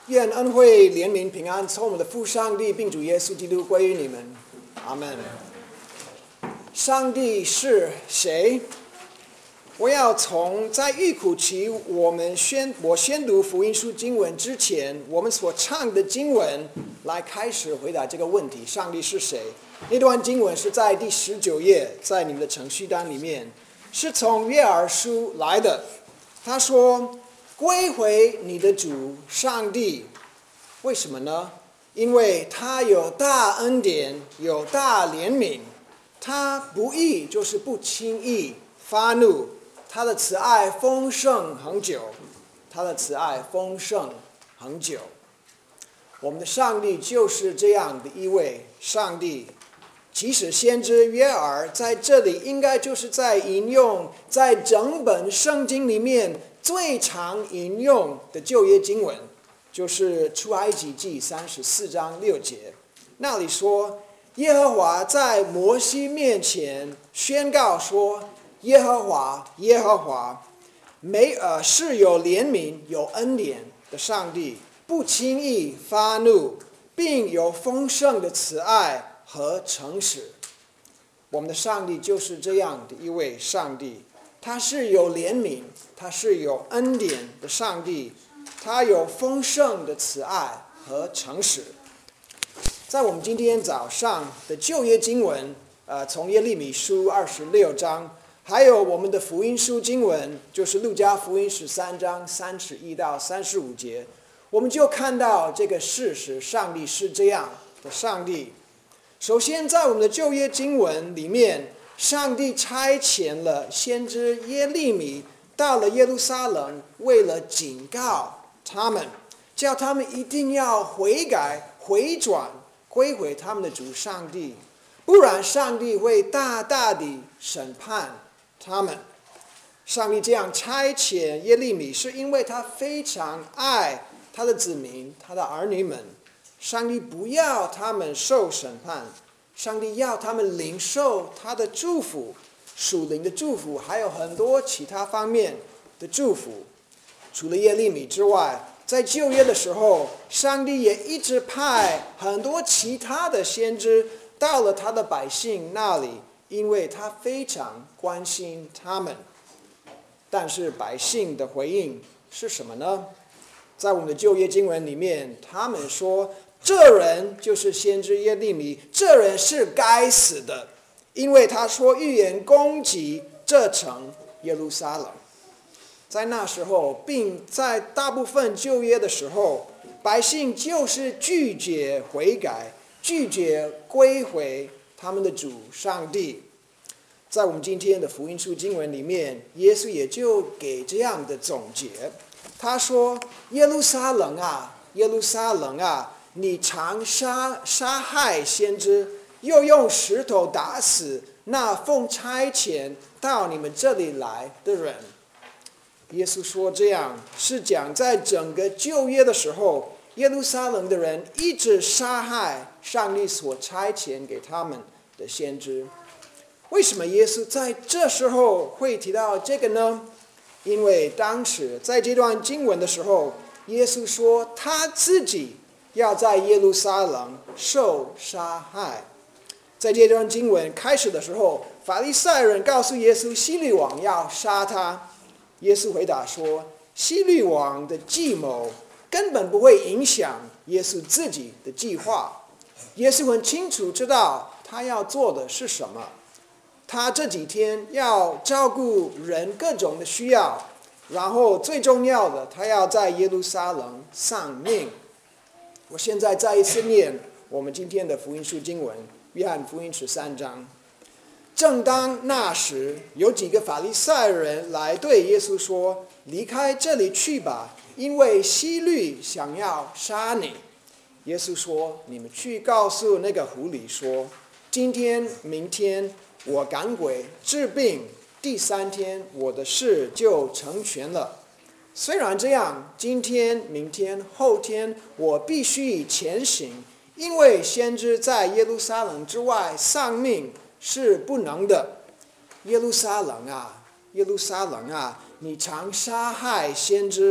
愿恩惠、怜悯、平安从我们的父上帝并主耶稣基督归于你们，阿们。上帝是谁？我要从在预苦期我宣读福音书经文之前，我们所唱的经文来开始回答这个问题：上帝是谁？那段经文是在第19页，在你们的程序单里面，是从约珥书来的。他说：“归回你的主上帝。”为什么呢？因为他有大恩典，有大怜悯，他不义就是不轻易发怒，他的慈爱丰盛恒久，他的慈爱丰盛恒久。我们的上帝就是这样的一位上帝。即使先知约珥在这里应该就是在引用在整本圣经里面最常引用的旧约经文，就是出埃及记34章6节，那里说耶和华在摩西面前宣告说：耶和华耶和华是有怜悯有恩典的上帝，不轻易发怒，并有丰盛的慈爱和诚实。我们的上帝就是这样的一位上帝，他是有怜悯，他是有恩典的上帝，他有丰盛的慈爱和诚实。在我们今天早上的旧约经文，从耶利米书26章，还有我们的福音书经文，就是路加福音13章31到35节，我们就看到这个事实：上帝是这样的上帝。首先，在我们的旧约经文里面，上帝差遣了先知耶利米到了耶路撒冷，为了警告他们，叫他们一定要悔改回转，归回他们的主上帝，不然上帝会大大地审判他们。上帝这样差遣耶利米，是因为他非常爱他的子民，他的儿女们。上帝不要他们受审判，上帝要他们领受他的祝福，属灵的祝福，还有很多其他方面的祝福。除了耶利米之外，在旧约的时候，上帝也一直派很多其他的先知到了他的百姓那里，因为他非常关心他们。但是百姓的回应是什么呢？在我们的旧约经文里面，他们说这人就是先知耶利米，这人是该死的，因为他说预言攻击这城耶路撒冷。在那时候，并在大部分旧约的时候，百姓就是拒绝悔改，拒绝归回他们的主上帝。在我们今天的福音书经文里面，耶稣也就给这样的总结。他说：耶路撒冷啊，耶路撒冷啊，你常杀害先知，又用石头打死那奉差遣到你们这里来的人。耶稣说这样是讲在整个旧约的时候，耶路撒冷的人一直杀害上帝所差遣给他们的先知。为什么耶稣在这时候会提到这个呢？因为当时在这段经文的时候，耶稣说他自己要在耶路撒冷受杀害。在这段经文开始的时候，法利赛人告诉耶稣希律王要杀他。耶稣回答说，希律王的计谋根本不会影响耶稣自己的计划。耶稣很清楚知道他要做的是什么。他这几天要照顾人各种的需要，然后最重要的，他要在耶路撒冷丧命。我现在再一次念我们今天的福音书经文，约翰福音13章。正当那时，有几个法利赛人来对耶稣说：离开这里去吧，因为希律想要杀你。耶稣说：你们去告诉那个狐狸说，今天明天我赶鬼治病，第3天我的事就成全了。虽然这样，今天明天后天我必须前行，因为先知在耶路撒冷之外丧命是不能的。耶路撒冷啊，耶路撒冷啊，你常杀害先知，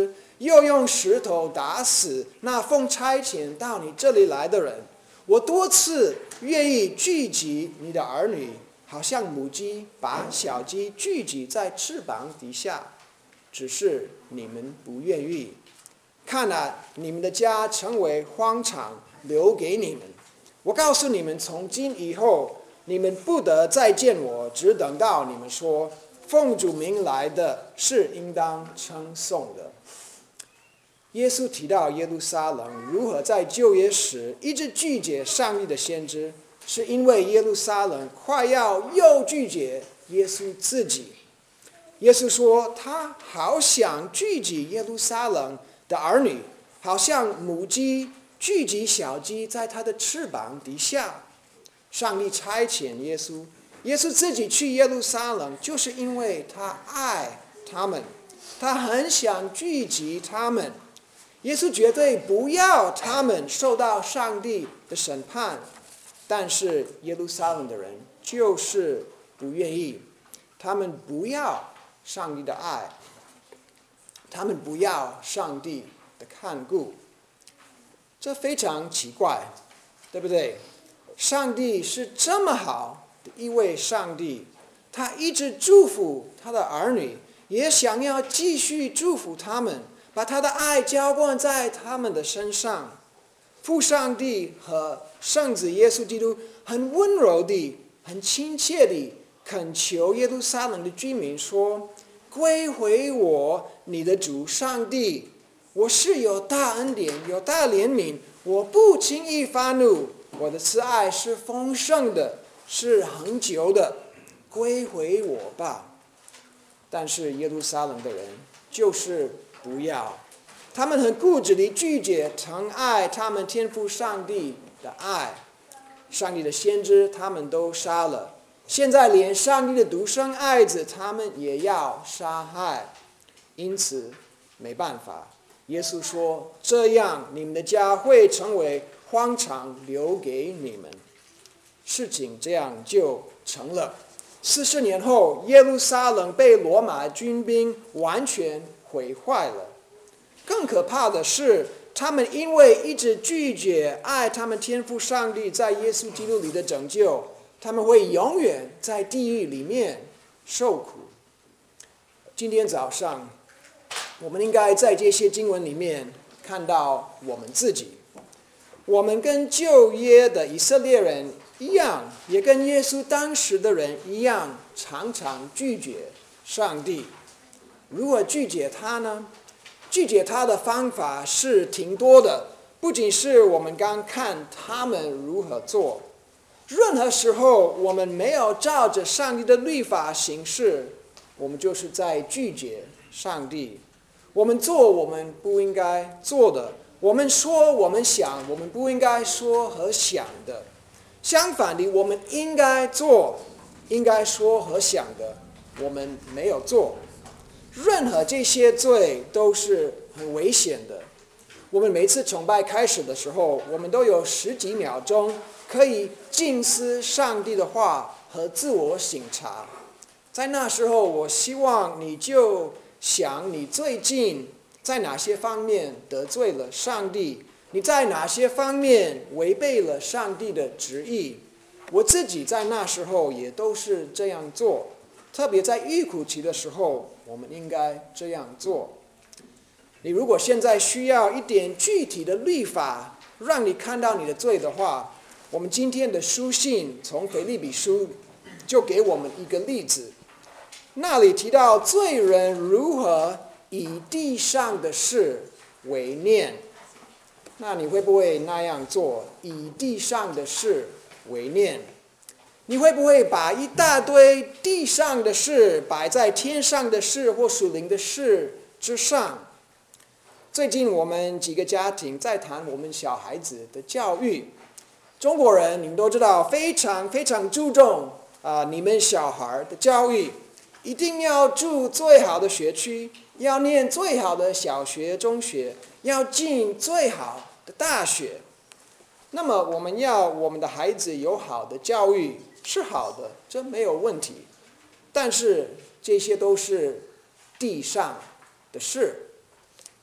又用石头打死那奉差遣到你这里来的人。我多次愿意聚集你的儿女，好像母鸡把小鸡聚集在翅膀底下，只是你们不愿意。看来你们的家成为荒场，留给你们。我告诉你们，从今以后，你们不得再见我，只等到你们说，奉主名来的是应当称颂的。耶稣提到耶路撒冷如何在旧约时一直拒绝上帝的先知，是因为耶路撒冷快要又拒绝耶稣自己。耶稣说，他好想聚集耶路撒冷的儿女，好像母鸡聚集小鸡在它的翅膀底下。上帝差遣耶稣，耶稣自己去耶路撒冷，就是因为他爱他们，他很想聚集他们。耶稣绝对不要他们受到上帝的审判，但是耶路撒冷的人就是不愿意，他们不要上帝的爱，他们不要上帝的看顾。这非常奇怪，对不对？上帝是这么好的一位上帝，他一直祝福他的儿女，也想要继续祝福他们，把他的爱浇灌在他们的身上。父上帝和圣子耶稣基督很温柔地、很亲切地恳求耶路撒冷的居民说，归回我，你的主上帝，我是有大恩典，有大怜悯，我不轻易发怒，我的慈爱是丰盛的，是恒久的，归回我吧。但是耶路撒冷的人就是不要，他们很固执地拒绝疼爱他们天父上帝的爱。上帝的先知他们都杀了，现在连上帝的独生爱子他们也要杀害。因此没办法，耶稣说，这样你们的家会成为荒场，留给你们。事情这样就成了。40年后，耶路撒冷被罗马军兵完全毁坏了。更可怕的是，他们因为一直拒绝爱他们天父上帝在耶稣基督里的拯救，他们会永远在地狱里面受苦。今天早上，我们应该在这些经文里面看到我们自己。我们跟旧约的以色列人一样，也跟耶稣当时的人一样，常常拒绝上帝。如何拒绝他呢？拒绝他的方法是挺多的，不仅是我们刚看他们如何做，任何时候我们没有照着上帝的律法行事，我们就是在拒绝上帝。我们做我们不应该做的，我们说我们想我们不应该说和想的。相反的，我们应该做应该说和想的，我们没有做。任何这些罪都是很危险的。我们每次崇拜开始的时候，我们都有10几秒钟可以静思上帝的话和自我省察。在那时候，我希望你就想你最近在哪些方面得罪了上帝，你在哪些方面违背了上帝的旨意。我自己在那时候也都是这样做，特别在预苦期的时候，我们应该这样做。你如果现在需要一点具体的律法让你看到你的罪的话，我们今天的书信从腓立比书就给我们一个例子，那里提到罪人如何以地上的事为念。那你会不会那样做，以地上的事为念？你会不会把一大堆地上的事摆在天上的事或属灵的事之上？最近我们几个家庭在谈我们小孩子的教育。中国人你们都知道非常非常注重你们小孩的教育，一定要住最好的学区，要念最好的小学中学，要进最好的大学。那么我们要我们的孩子有好的教育是好的，这没有问题。但是这些都是地上的事。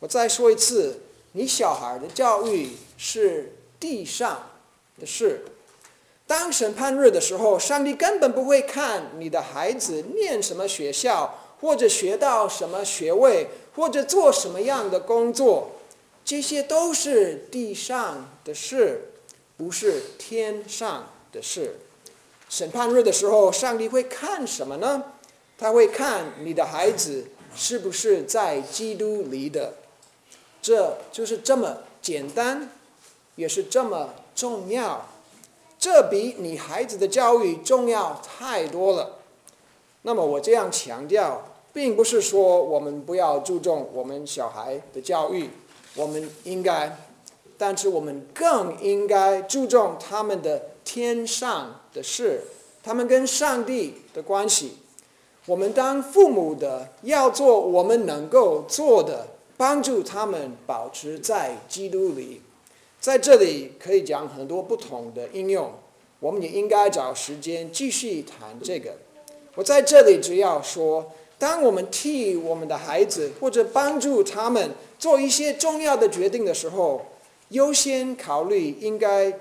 我再说一次，你小孩的教育是地上的事。当审判日的时候，上帝根本不会看你的孩子念什么学校，或者学到什么学位，或者做什么样的工作，这些都是地上的事，不是天上的事。审判日的时候，上帝会看什么呢？他会看你的孩子是不是在基督里的。这就是这么简单，也是这么重要。这比你孩子的教育重要太多了。那么我这样强调，并不是说我们不要注重我们小孩的教育，我们应该，但是我们更应该注重他们的天上的事，他们跟上帝的关系。我们当父母的要做我们能够做的，帮助他们保持在基督里。在这里可以讲很多不同的应用，我们也应该找时间继续谈这个。我在这里只要说，当我们替我们的孩子或者帮助他们做一些重要的决定的时候，优先考虑应该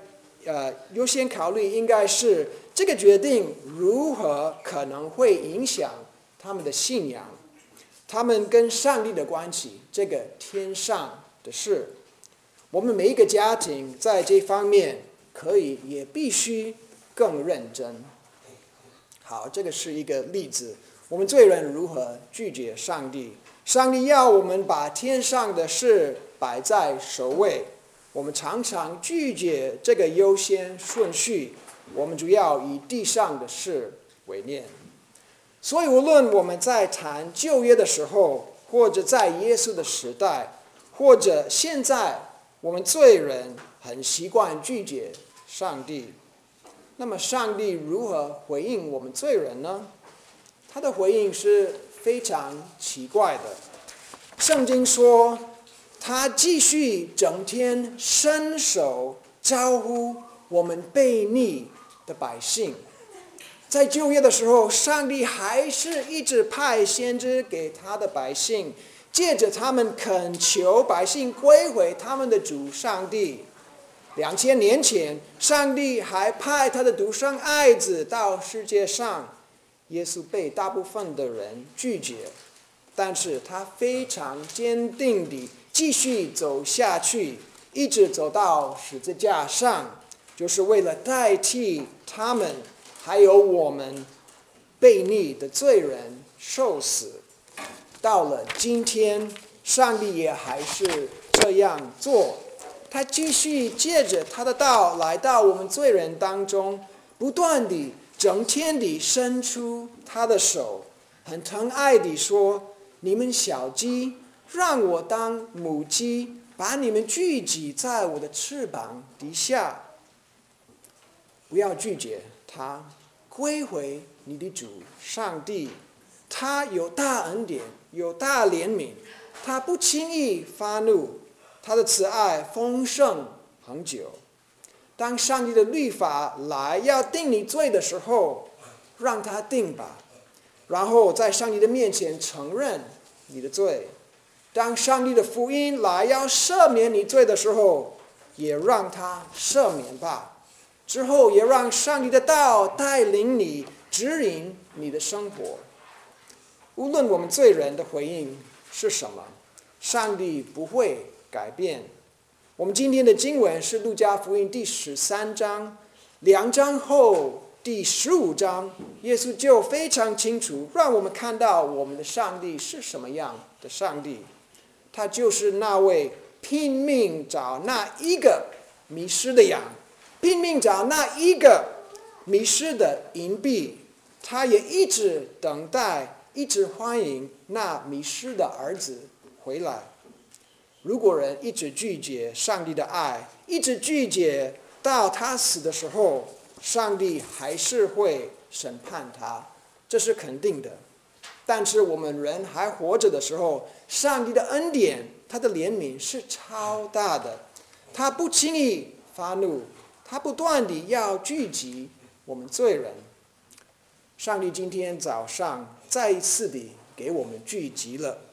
是这个决定如何可能会影响他们的信仰，他们跟上帝的关系，这个天上的事。我们每一个家庭在这方面可以也必须更认真。好，这个是一个例子。我们罪人如何拒绝上帝？上帝要我们把天上的事摆在首位，我们常常拒绝这个优先顺序，我们主要以地上的事为念。所以无论我们在谈旧约的时候，或者在耶稣的时代，或者现在我们罪人很习惯拒绝上帝，那么上帝如何回应我们罪人呢？他的回应是非常奇怪的。圣经说，他继续整天伸手招呼我们悖逆的百姓。在旧约的时候，上帝还是一直派先知给他的百姓，借着他们恳求百姓归回他们的主上帝。2000年前，上帝还派他的独生爱子到世界上，耶稣被大部分的人拒绝，但是他非常坚定地继续走下去，一直走到十字架上，就是为了代替他们还有我们悖逆的罪人受死。到了今天，上帝也还是这样做，他继续借着他的道来到我们罪人当中，不断地整天地伸出他的手，很疼爱地说，你们小鸡，让我当母鸡，把你们聚集在我的翅膀底下。不要拒绝他，归回你的主上帝。他有大恩典，有大怜悯，他不轻易发怒，他的慈爱丰盛恒久。当上帝的律法来要定你罪的时候，让他定吧，然后在上帝的面前承认你的罪。当上帝的福音来要赦免你罪的时候，也让他赦免吧，之后也让上帝的道带领你，指引你的生活。无论我们罪人的回应是什么，上帝不会改变。我们今天的经文是路加福音第13章，2章后第15章，耶稣就非常清楚让我们看到我们的上帝是什么样的上帝。他就是那位拼命找那一个迷失的羊，拼命找那一个迷失的银币，他也一直等待，一直欢迎那迷失的儿子回来。如果人一直拒绝上帝的爱，一直拒绝到他死的时候，上帝还是会审判他，这是肯定的。但是我们人还活着的时候，上帝的恩典，他的怜悯是超大的，他不轻易发怒，他不断地要聚集我们罪人。上帝今天早上再一次地给我们聚集了，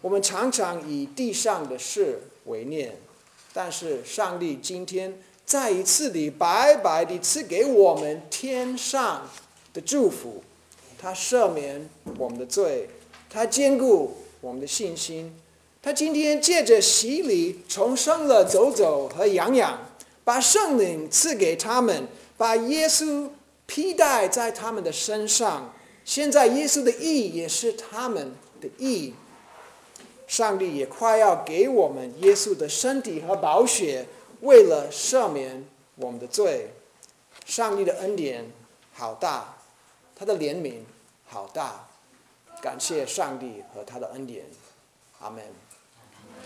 我们常常以地上的事为念，但是上帝今天再一次地白白地赐给我们天上的祝福。他赦免我们的罪，他坚固我们的信心。他今天借着洗礼重生了走走和养养，把圣灵赐给他们，把耶稣披戴在他们的身上。现在耶稣的义也是他们的义。上帝也快要给我们耶稣的身体和宝血，为了赦免我们的罪。上帝的恩典好大，他的怜悯好大，感谢上帝和他的恩典。阿们。